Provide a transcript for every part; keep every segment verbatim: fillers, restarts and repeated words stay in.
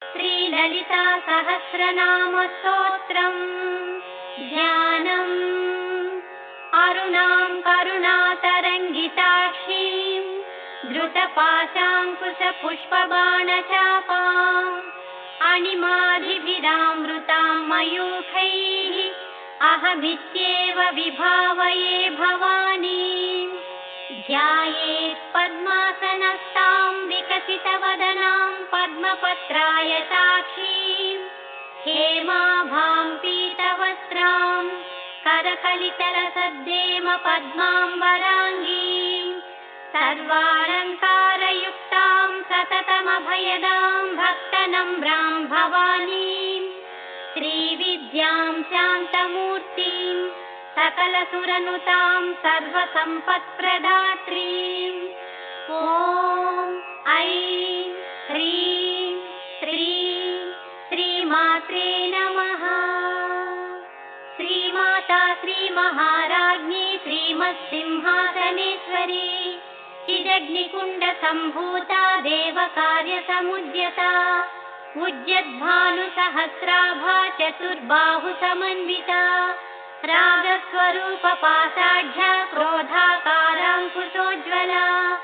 श्रीललिता सहस्रनाम स्तोत्रम् ध्यानम् अरुणां करुणातरङ्गिताक्षीं धृतपाशाङ्कुशपुष्पबाणचापाम् अणिमादिभिरामृतां मयूखैः अहमित्येव विभावये भवानीं ध्यायेत् पद्मासनस्तां विकसितवदनां पद्मपत्रायताक्षीं हेमाभां पीतवस्त्रां करकलितलसद्देम पद्माम्बराङ्गीं सर्वालङ्कारयुक्तां सततमभयदां भक्तनम्रां भवानीं श्रीविद्यां शान्तमूर्तिं सकलसुरनुतां सर्वसम्पत्प्रदात्रीं ॐ ऐं ह्रीं श्रीं श्रीमात्रे नमः। श्रीमाता श्रीमहाराज्ञी श्रीमत्सिंहासनेश्वरी चिदग्निकुण्डसम्भूता देवकार्यसमुद्यता उद्यद्भानुसहस्राभा चतुर्बाहुसमन्विता रागस्वरूपपाषाढ्या क्रोधाकाराङ्कुशोज्ज्वला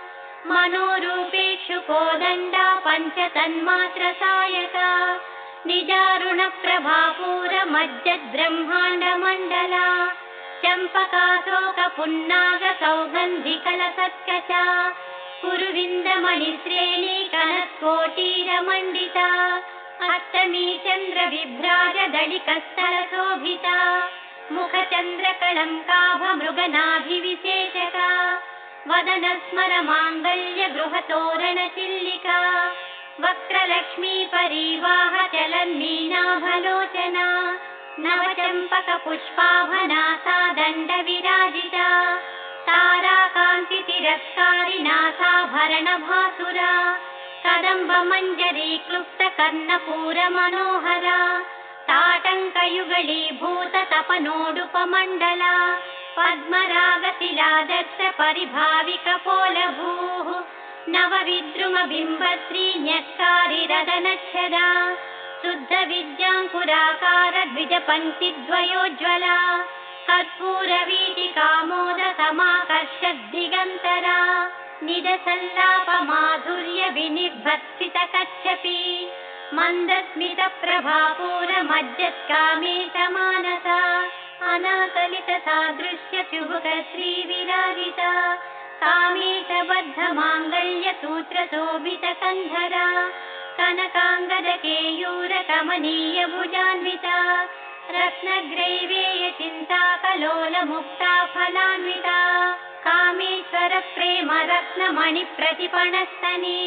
मनोरूपेक्षुकोदण्डा पञ्चतन्मात्रसायका निजारुणप्रभापूरमज्जद्ब्रह्माण्डमण्डला चम्पकाशोकपुन्नागसौगन्धिकलसत्कचा कुरुविन्दमणिश्रेणीकनत्कोटीरमण्डिता अष्टमी चन्द्रविभ्राजदलिकस्थलशोभिता मुखचन्द्रकलङ्काभमृगनाभिविशेषका वदनस्मरमाङ्गल्यगृहतोरणचिल्लिका वक्रलक्ष्मीपरीवाहचलन्मीनाभलोचना नवचम्पकपुष्पाभनासा दण्डविराजिता ताराकान्तितिरस्कारिनासाभरणभासुरा कदम्बमञ्जरीक्लुप्तकर्णपूरमनोहरा ताटङ्कयुगलीभूततपनोडुपमण्डला पद्मरागशिलादर्शपरिभाविकपोलभूः नवविद्रुमबिम्बश्रीन्यक्कारिरदनच्छदा शुद्धविद्याङ्कुराकारद्विजपङ्क्तिद्वयोज्ज्वला कर्पूरवीटिकामोदसमाकर्षद्दिगन्तरा निजसल्लापमाधुर्यविनिर्भर्सितकच्छपि मन्दस्मितप्रभापूरमज्जत्कामेशमानसा अनाकलितसादृश्यचुबुकश्रीविराजिता कामेशबद्धमाङ्गल्यसूत्रशोभितकन्धरा कनकाङ्गदकेयूरकमनीयभुजान्विता रत्नग्रैवेयचिन्ताकलोलमुक्ता फलान्विता कामेश्वरप्रेमरत्नमणिप्रतिपणस्तनी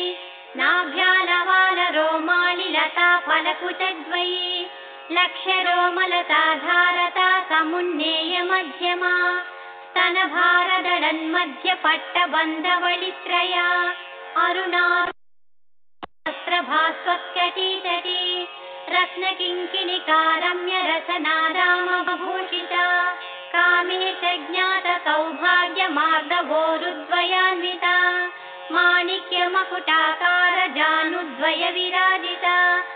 नाभ्यानवालरोमालिलता फलकुचद्वयी लक्ष्यरोमलताधारता समुन्नेयमध्यमा स्तनभारदलन्मध्यपट्टबन्धवलित्रया अरुणास्त्रभास्वत्कटीतटी रत्नकिङ्किणिकारम्यरसनादामभूषिता कामेशज्ञातसौभाग्यमार्दवोरुद्वयान्विता माणिक्यमकुटाकारजानुद्वयविराजिता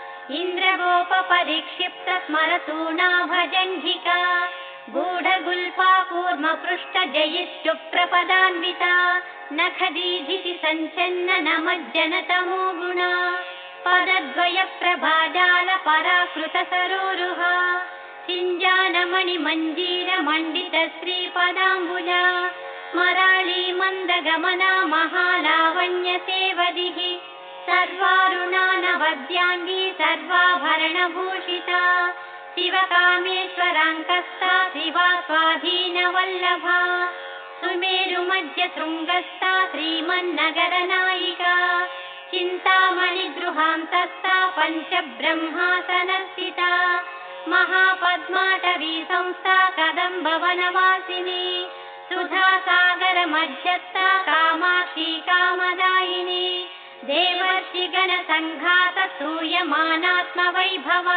इन्द्रगोपपरिक्षिप्तस्मरतूणाभजङ्घिका गूढगुल्फाकूर्मपृष्ठजयिष्टुप्रपदान्विता नखदीधितिसञ्चन्ननमज्जनतमो गुणा पदद्वयप्रभाजालपराकृतसरोरुहा चिञ्जानमणिमञ्जीरमण्डितश्रीपदाम्बुजा स्मराळीमन्दगमना महालावण्यसेवदिः सर्वारुणानवद्याङ्गी सर्वाभरणभूषिता शिवकामेश्वराङ्कस्था शिवा स्वाधीनवल्लभा सुमेरुमध्यशृङ्गस्था श्रीमन्नगरनायिका चिन्तामणिगृहान्तस्था पञ्चब्रह्मासनस्थिता महापद्माटवी संस्था कदम्बवनवासिनी सुधासागरमध्यस्था कामाक्षी कामदायिनी देवर्षिगणसङ्घातसूयमानात्मवैभवा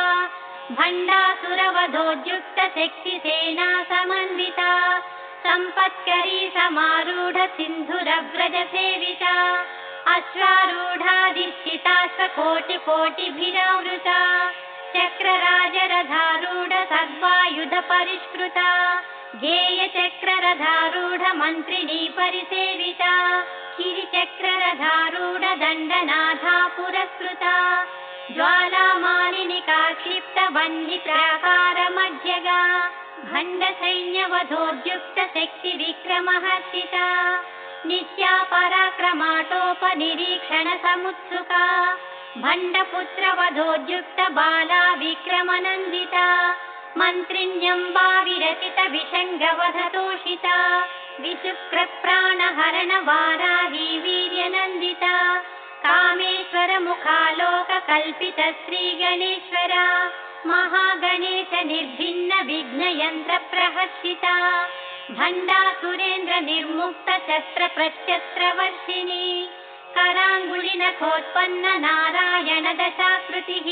भण्डासुरवधोद्युक्तशक्तिसेना समन्विता सम्पत्करी समारूढ सिन्धुरव्रजसेविता अश्वारूढाधिष्ठिताश्वकोटिकोटिभिरावृता चक्रराजरथारूढ सर्वायुध परिष्कृता गेयचक्ररथारूढ मन्त्रिणी परिसेविता गिरिचक्ररथारूढ दण्डनाथा पुरस्कृता ज्वालामालिनिका क्षिप्त वह्निप्राकारमध्यगा भण्डसैन्यवधोद्युक्त शक्ति विक्रमहर्षिता नित्या पराक्रमाटोपनिरीक्षण समुत्सुका भण्डपुत्रवधोद्युक्त बाला विक्रमनन्दिता मन्त्रिण्यम्बा विरचित विषङ्गवधतोषिता विशुक्रप्राणहरण वाराही वीर्यनन्दिता कामेश्वर मुखालोक कल्पित श्रीगणेश्वरा महागणेश निर्भिन्न विघ्नयन्त्र प्रहर्षिता भण्डासुरेन्द्र निर्मुक्त शस्त्र प्रत्यस्त्रवर्षिणी कराङ्गुलिनखोत्पन्न नारायण दशाकृतिः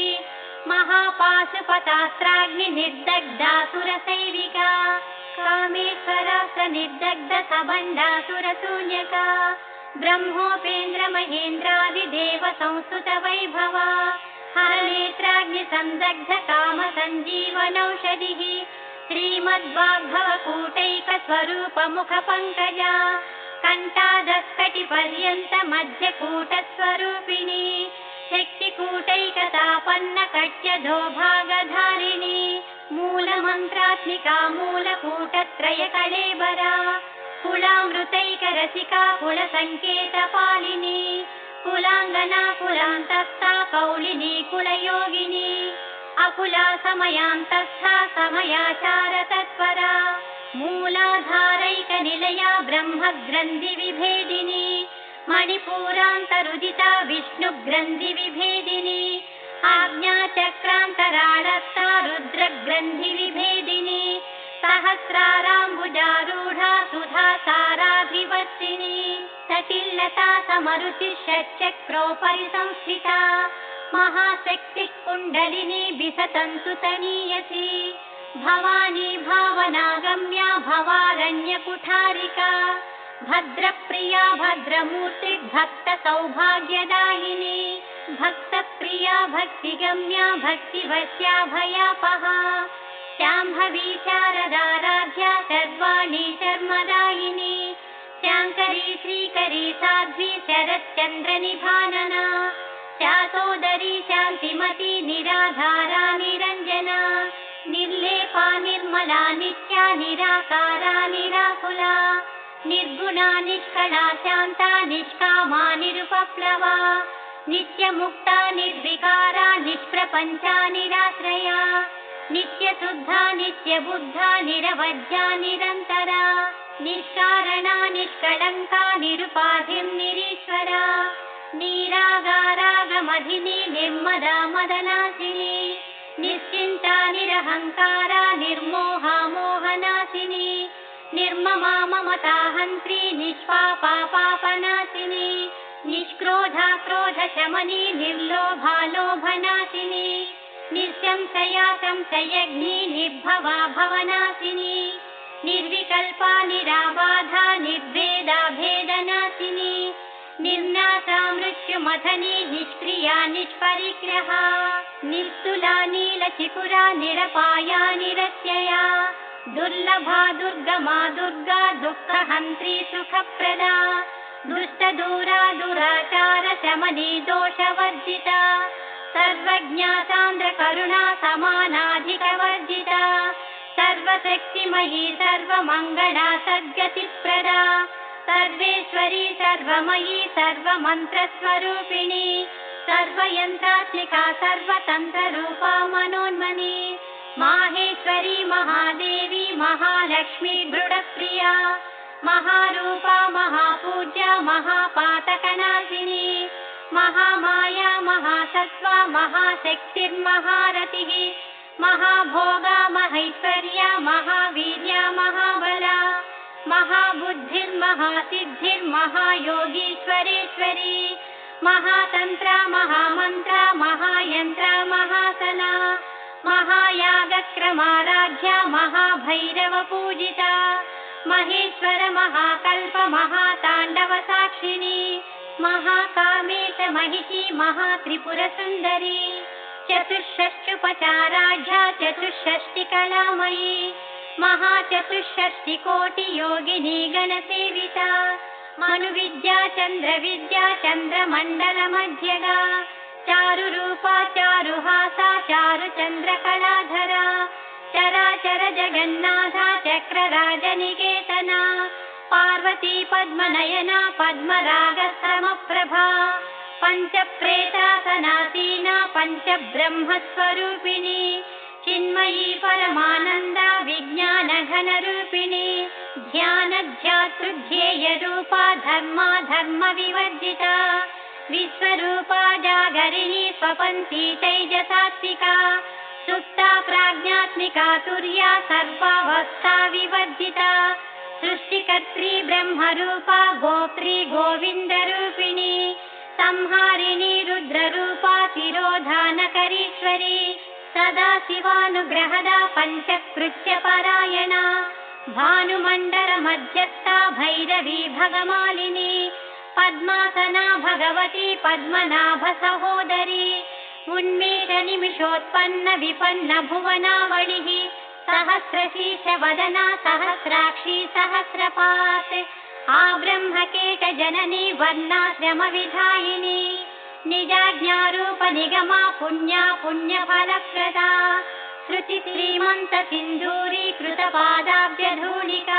महापाशुपतास्त्राग्नि निर्दग्धासुरसैविका कामेश्वरास्त्र निर्दग्ध सबण्डासुरशून्यका ब्रह्मोपेन्द्र महेन्द्रादिदेव संस्तुत वैभवा हरनेत्राग्नि संदग्ध काम सञ्जीवनौषधिः श्रीमद्वाग्भवकूटैक स्वरूप मुख पंकजा कंठादस्कटिपर्यन्त मध्यकूट स्वरूपिणी शक्तिकूटैकतापन्न कट्यधो भागधारिणी मूलमन्त्रात्मिका मूलकूटत्रय कलेबरा कुलामृतैक रसिका कुलसङ्केतपालिनी कुलाङ्गना कुलान्तस्था कौलिनी कुलयोगिनी अकुला समयान्तस्था समयाचार तत्परा मूलाधारैक निलया ब्रह्मग्रन्थि विभेदिनी मणिपूरान्तरुदिता विष्णुग्रन्थि विभेदिनी आज्ञाचक्रान्तराळस्था रुद्रग्रन्थि विभेदिनी सहस्राराम्बुजारूढा सुधा साराभिवर्षिणी सटिल्लता समरुचि षट्चक्रोपरि संस्थिता महाशक्ति कुण्डलिनी बिसतन्तु तनीयसी भवानी भावनागम्या भवारण्यकुठारिका भद्रप्रिया भद्रमूर्ति भक्त सौभाग्यदायिनी भक्तप्रिया भक्तिगम्या भक्तिवश्या भयापहा शाम्भवी शारदाराध्या सर्वाणी शर्मदायिनी शाङ्करी श्रीकरी साध्वी शरच्चन्द्र निभानना शासोदरी शान्तिमती निराधारा निरञ्जना निर्लेपा निर्मला नित्या निराकारा निराकुला निर्गुणा निष्कला शान्ता निष्कामा निरुपप्लवा नित्यमुक्ता निर्विकारा निष्प्रपञ्चा निराश्रया नित्यशुद्धा नित्यबुद्धा निरवध्या निरन्तरा निष्कारणा निष्कलङ्का निरुपाधिर्निरीश्वरा निरागारागमधिनी निर्मदा मदनासिनी निश्चिन्ता निरहङ्कारा निर्मोहा मोहनासिनी निर्ममा ममताहन्त्री निष्पापा पापनाशिनी निष्क्रोधा क्रोधशमनी निर्लोभा लोभनाशिनी निःशंशया संशयग्नी निर्भवा भवनाशिनी निर्विकल्पा निराबाधा निर्भेदा भेदनाशिनी निर्नाशा मृत्युमथनी निष्क्रिया निष्परिग्रहा निस्तुला नीलचिकुरा निरपाया निरत्यया दुर्लभा दुर्गमा दुर्गा दुःखहन्त्री सुखप्रदा दुष्टदूरा दुराचार शमनी दोषवर्जिता सर्वज्ञा सान्द्र करुणा समानाधिकवर्जिता सर्वशक्तिमयी सर्वमङ्गला सद्गतिप्रदा सर्वेश्वरी सर्वमयी सर्वमन्त्रस्वरूपिणी सर्वयन्त्रात्मिका सर्वतन्त्ररूपा मनोन्मनी माहेश्वरी महादेवी महालक्ष्मी दृढप्रिया महारूपा महापूज्या महापातकनाशिनी महामाया महासत्त्वा महाशक्तिर्महारतिः महाभोगा महैश्वर्या महावीर्या महाबला महाबुद्धिर्महासिद्धिर्महायोगीश्वरेश्वरी महातन्त्रा महामन्त्रा महायन्त्रा महासना महायागक्रमाराध्या महाभैरवपूजिता महेश्वर महाकल्प महाताण्डव साक्षिणी महाकामेश महिषी महात्रिपुरसुन्दरी चतुष्षष्ट्युपचाराढ्या चतुष्षष्टिकलामयी महाचतुष्षष्टिकोटियोगिनी गणसेविता मनुविद्या चन्द्रविद्या चन्द्रमण्डलमध्यगा चारुरूपा चारुहासा चारुचन्द्रकलाधरा चराचर जगन्नाथा चक्रराजनिकेतना पार्वती पद्मनयना पद्मरागसमप्रभा पञ्चप्रेतासनासीना पञ्चब्रह्मस्वरूपिणी चिन्मयी परमानन्दा विज्ञानघनरूपिणी ध्यानध्यातृध्येयरूपा धर्मा धर्मविवर्जिता विश्वरूपा जागरिणी स्वपन्ती तैजसात्विका सुप्ता प्राज्ञात्मिका तुर्या सर्वावस्था विवर्जिता सृष्टिकर्त्री ब्रह्मरूपा गोत्री गोविन्दरूपिणी संहारिणी रुद्ररूपा तिरोधानकरीश्वरी सदा शिवानुग्रहदा पञ्चकृत्यपरायणा भानुमण्डलमध्यस्था भैरवी भगमालिनी पद्मासना भगवती पद्मनाभसहोदरी उन्मीषनिमिषोत्पन्न विपन्न भुवनावलिः सहस्रशीर्षवदना सहस्राक्षी सहस्रपात् आब्रह्मकेटजननी वर्णाश्रमविधायिनी निजाज्ञारूपनिगमा पुण्या पुण्यफलप्रदा श्रुतिश्रीमन्तसिन्धूरीकृतपादाब्जधूलिका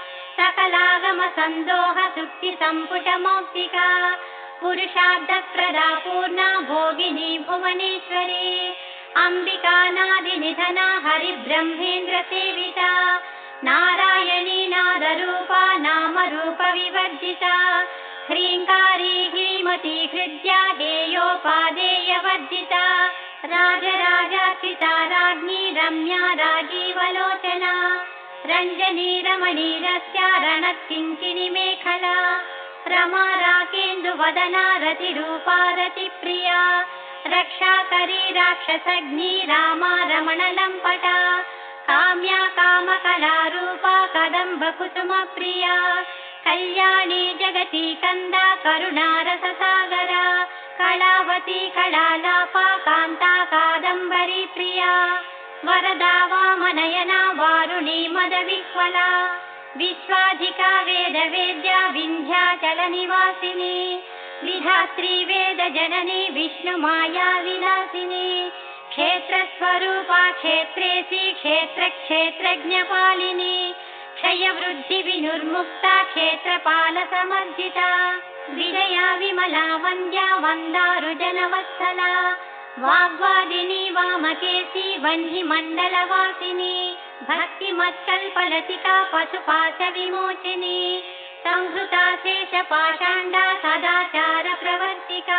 सकलागमसन्दोह सुक्तिसम्पुटमौक्तिका पुरुषार्थप्रदा पूर्णा भोगिनी भुवनेश्वरी अम्बिकानादिनिधना हरिब्रह्मेन्द्रसेविता नारायणी नादरूपा नामरूपविवर्जिता ह्रीङ्कारी ह्रीमती हृद्या हेयोपादेयवर्जिता राजराजार्चिता राज्ञी रम्या राजीवलोचना रञ्जनी रमणीरस्या रणत्किङ्किणी मेखला रमा राकेन्दुवदना रतिरूपा रतिप्रिया रक्षाकरी राक्षसग्नी रामा रमणलम्पटा काम्या कामकलारूपा कदम्बकुसुमप्रिया कल्याणी जगती कन्दा करुणारससागरा कलावती कलालापा कान्ता कादम्बरी प्रिया वरदा वामनयना वारुणी मदविह्वला विश्वाधिका वेदवेद्या विन्ध्याचलनिवासिनी विधात्री वेदजननी विष्णुमाया विलासिनी क्षेत्रस्वरूपा क्षेत्रेसी क्षेत्रक्षेत्रज्ञपालिनी क्षयवृद्धिविनुर्मुक्ता क्षेत्रपालसमर्जिता विजया विमला वन्द्या वन्दारुजनवत्सला वाग्वादिनी वामकेशी वह्निमण्डलवासिनी भक्तिमत्कल्पलतिका पशुपाशविमोचिनी संहृता शेषपाषाण्डा सदाचारप्रवर्तिका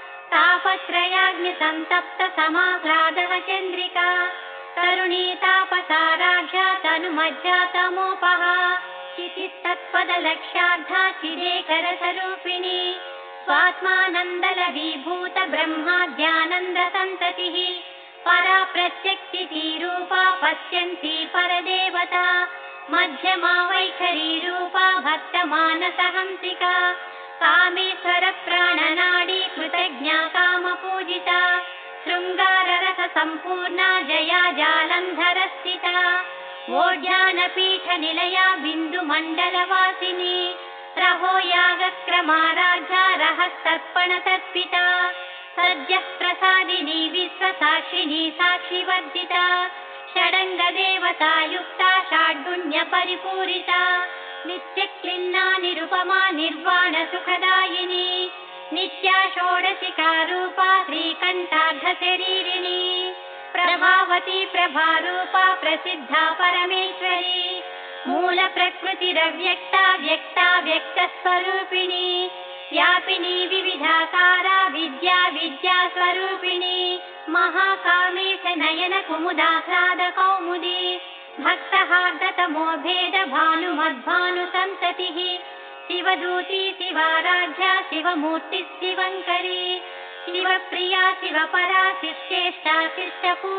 तापत्रयाग्निसन्तप्त समाह्लादवचन्द्रिका तरुणी तापसाराढ्या तनुमज्जा तमोपहा चितिस्तत्पदलक्ष्यार्धा चिदेकरसरूपिणी स्वात्मानन्दलवीभूत ब्रह्माद्यानन्दसन्ततिः परा प्रत्यक्षितीरूपा पश्यन्ती परदेवता मध्यमा वैखरी रूपा भक्तमानसहंसिका कामेश्वर प्राणनाडी कृतज्ञा कामपूजिता शृङ्गाररससम्पूर्णा जया जालन्धरस्थिता ओढ्यानपीठनिलया बिन्दुमण्डलवासिनी रहो यागक्रमाराध्या रहस्तर्पणतर्पिता सद्यः प्रसादिनी विश्वसाक्षिणी साक्षिवर्जिता षडङ्गदेवतायुक्ता षाड्गुण्यपरिपूरिता नित्यक्लिन्ना निरुपमा निर्वाणसुखदायिनी नित्या षोडशिका रूपा श्रीकण्ठार्धशरीरिणी प्रभावती प्रभारूपा प्रसिद्धा परमेश्वरी मूलप्रकृतिरव्यक्ता व्यक्ता व्यक्तस्वरूपिणी व्यापिनी विविधाकारा विद्या विद्यास्वरूपिणी महाकामेश नयन कुमुदाह्लाद कौमुदी भक्तहार्दतमो भेद भानुमद्भानुसन्ततिः शिवदूती शिवाराध्या शिवमूर्तिः शिवङ्करी शिवप्रिया शिवपरा शिष्टेष्टा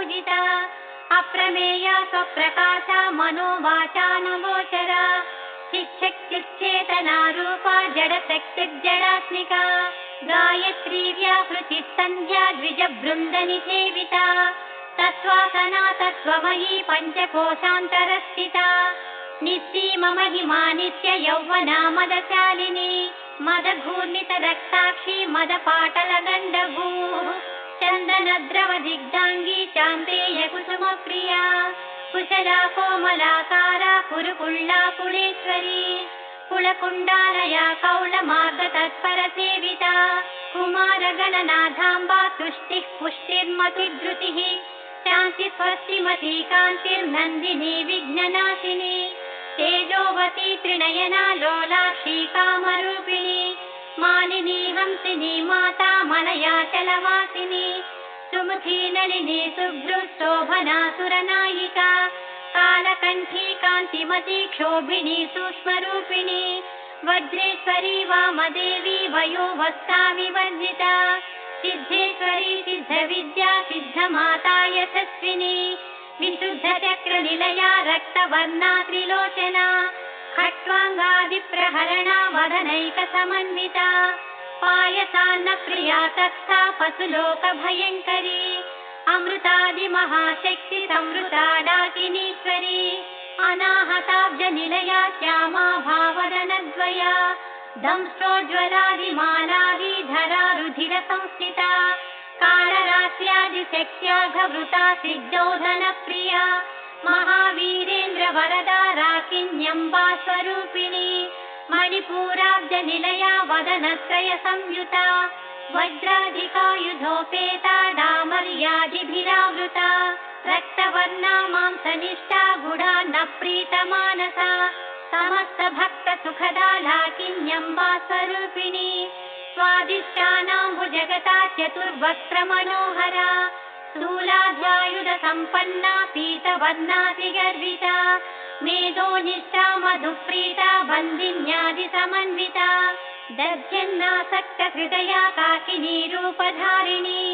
शिष्टपूजिता अप्रमेया स्वप्रकाशा मनोवाचानुगोचरा चिच्छक्तिश्चेतनारूपा जडशक्तिर्जडात्मिका गायत्री व्याहृतिः सन्ध्या द्विजबृन्दनिसेविता तत्त्वासना तत्त्वमयी पञ्चकोशान्तरस्थिता निस्सीम महिमा नित्य यौवना मदशालिनी मदघूर्णितरक्ताक्षी मदपाटलगण्डभूः चन्दनद्रवदिग्धाङ्गी चान्तेय कुसुमप्रिया कुशला कोमलाकारा कुरुकुल्ला कुलेश्वरी कुलकुण्डालया कौलमार्गतत्परसेविता कुमारगणनाथाम्बा तुष्टिः पुष्टिर्मतिधृतिः शान्ति स्वस्तिमती कान्तिर्नन्दिनी विघ्ननाशिनी तेजोवती त्रिनयना लोलाक्षी कामरूपिणी मालिनी हंसिनी माता मलयाचलवासिनी सुमुखी नलिनी शुभ्रुशोभना सुरनायिका कालकण्ठी कान्तिमती क्षोभिनी सूक्ष्मरूपिणी वज्रेश्वरी वामदेवी वयोवस्था विवर्जिता सिद्धेश्वरी सिद्धविद्या सिद्धमाता यशस्विनी विशुद्धचक्रनिलया रक्तवर्णा त्रिलोचना खट्वाङ्गादिप्रहरणा वदनैकसमन्विता पायसान्नप्रिया तत्सा पशुलोकभयङ्करी अमृतादिमहाशक्ति संवृता डाकिनीश्वरी अनाहताब्जनिलया श्यामा भावदनद्वया दंष्ट्रोज्ज्वलादिमालादिधरा रुधिरसंस्थिता कालरात्र्यादिशक्त्याघवृता सिद्धौधनप्रिया महावीरेन्द्रवरदा राकिन्यम्बा स्वरूपिणी मणिपूराब्जनिलया वदनत्रयसंयुता वज्राधिकायुधोपेता डामर्यादिभिरावृता रक्तवर्णा मांसनिष्ठा गुडा न प्रीतमानसा समस्तभक्तसुखदा लाकिन्यम्बा स्वरूपिणी स्वादिष्टानाम्बुजगता चतुर्वक्त्रमनोहरा स्थूलाध्यायुधसम्पन्ना पीतवर्णातिगर्विता मेधोनिष्ठा मधुप्रीता बन्दिन्यादिसमन्विता दध्यन्नासक्तहृदया काकिनी रूपधारिणी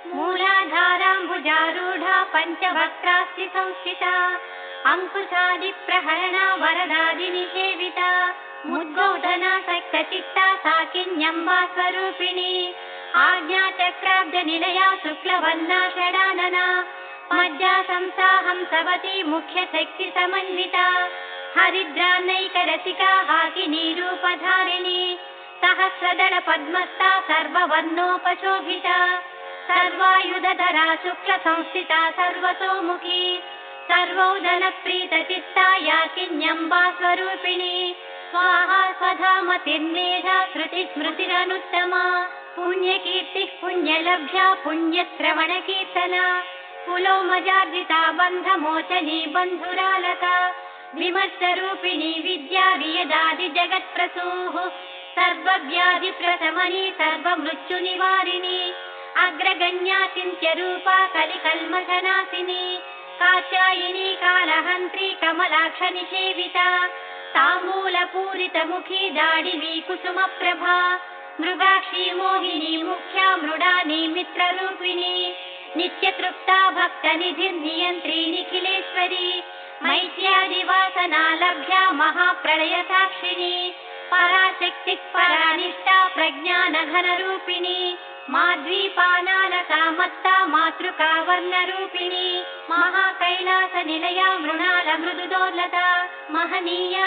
मूलाधाराम्बुजारूढा पञ्चवक्त्रास्ति संस्थिता अंकुशादिप्रहरणा वरदादिनिसेविता मुद्गौधना सक्तचित्ता साकिन्यम्बा स्वरूपिणी आज्ञाचक्राब्जनिलया शुक्लवर्णा षडानना मज्जा संसाहंसवती मुख्यशक्तिसमन्विता हरिद्रानैकरसिका हाकिनी रूपधारिणी सहस्रदलपद्मस्था सर्ववर्णोपशोभिता सर्वायुधधरा शुक्लसंस्थिता सर्वतोमुखी सर्वौदनप्रीतचित्ता याकिन्यम्बा स्वरूपिणी स्वाहा स्वधामतिर्मेधा श्रुतिस्मृतिरनुत्तमा पुण्यकीर्तिः पुण्यलभ्या पुण्यश्रवणकीर्तना पुलोमजार्जिता बन्धमोचनी बन्धुरालका विमर्शरूपिणी विद्या वियदादिजगत्प्रसूः सर्वव्याधिप्रशमनी सर्वमृत्युनिवारिणी अग्रगण्या चिन्त्यरूपा कलिकल्मषनाशिनी कात्यायिनी कालहन्त्री कमलाक्षनिसेविता ताम्बूलपूरितमुखी दाडिवी कुसुमप्रभा मृगाक्षी मोहिनी मुख्या मृडानी मित्ररूपिणी नित्यतृप्ता भक्तनिधिर्नियन्त्री निखिलेश्वरी मैत्र्यादिवासना लभ्या महाप्रलयसाक्षिणी पराशक्तिः परानिष्ठा प्रज्ञानघनरूपिणी माद्वीपानालका मत्ता मातृका वर्णरूपिणी महाकैलासनिलया मृणालमृदुदोलता महनीया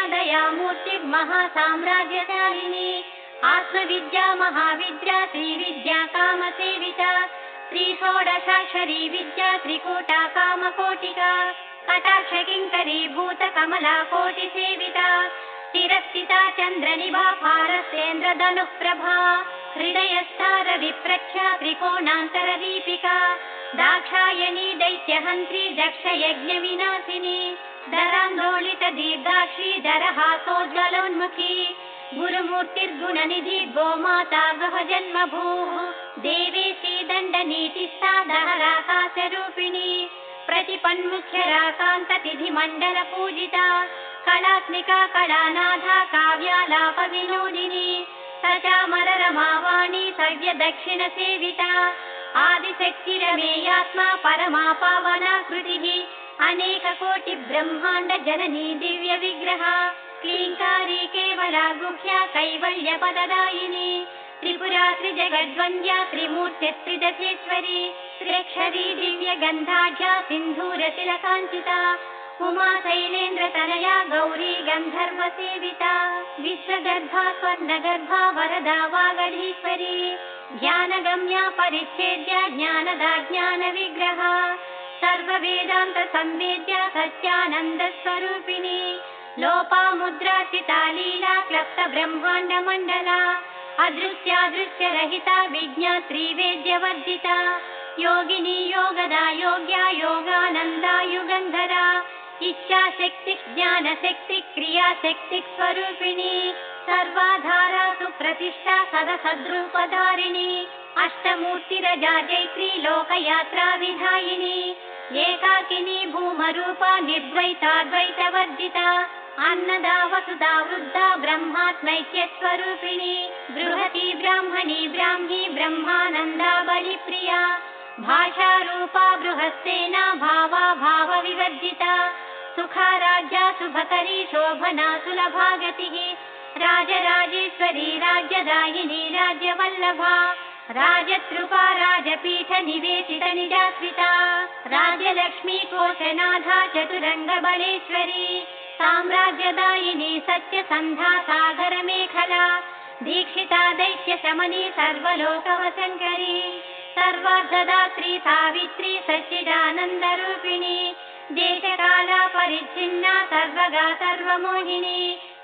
दयामूर्तिर्महासाम्राज्यशालिनी आत्मविद्या महाविद्या श्रीविद्या कामसेविता त्रिषोडशाक्षरी विद्या त्रिकूटा कामकोटिका कटाक्षकिङ्करी भूतकमला कोटिसेविता चिरस्थिता चन्द्रनिभा पारस्येन्द्रधनुःप्रभा हृदयस्था रविप्रख्या त्रिकोणान्तरदीपिका दाक्षायणी दैत्यहन्त्री दक्षयज्ञविनाशिनी दरान्दोलितदीर्घाक्षी दरहासोज्ज्वलोन्मुखी गुरुमूर्तिर्गुणनिधि गोमाता गहजन्मभूः देवेशी दण्डनीतिस्था दहराकाशरूपिणी प्रतिपन्मुख्यराकान्ततिथिमण्डलपूजिता कलात्मिका कलानाथा काव्यालापविनोदिनी सचामररमावाणी सव्यदक्षिणसेविता आदिशक्तिरमेयात्मा परमा पावना कृतिः अनेक शेषकोटि ब्रह्माण्ड जननी दिव्य विग्रह क्लींकारी केवला गुह्या कैवल्य पददायिनी त्रिपुरा त्रिजगद्वन्द्या त्रिमूर्ति त्रिदशेश्वरी त्र्यक्षरी दिव्य गन्धाढ्या सिन्धूर तिलकाञ्चिता उमा शैलेन्द्र तनया गौरी गन्धर्व सेविता विश्वगर्भा स्वर्णगर्भा वरदा वागधीश्वरी ध्यानगम्या परिच्छेद्या ज्ञानदा ज्ञान विग्रह सर्ववेदान्त संवेद्या सत्यानन्द स्वरूपिणी लोपामुद्रार्चिता लीला क्लप्त ब्रह्माण्ड मण्डला अदृश्यादृश्य रहिता विज्ञात्री वेद्यवर्जिता योगिनी योगदा योग्या योगानन्दा युगन्धरा इच्छा शक्ति ज्ञान शक्ति क्रिया शक्ति स्वरूपिणी सर्वाधारा सुप्रतिष्ठा सदसद्रूपधारिणी अष्टमूर्तिरजा जैत्री लोकयात्रा विधायिनी एकाकिनी भूमरूपा निर्द्वैताद्वैतवर्जिता अन्नदा वसुधा वृद्धा ब्रह्मात्मैक्य स्वरूपिणी बृहती ब्राह्मणी ब्राह्मी ब्रह्मानन्दा बलिप्रिया भाषारूपा बृहस्सेना भावा भाव विवर्जिता सुखाराज्या शुभकरी शोभना सुलभागतिः राजराजेश्वरी राज्यदायिनी राज्यवल्लभा राजतृपा राजपीठ निवेशित निजाश्रिता राजलक्ष्मी कोशनाधा चतुरंग बलेश्वरी साम्राज्यदायिनी सत्यसन्धा सागर मेखला दीक्षिता दैत्य शमनी सर्वलोकवशङ्करी सर्वार्धदात्री सावित्री सच्चिदानन्दरूपिणी देशकाला परिच्छिन्ना सर्वगा सर्वमोहिनी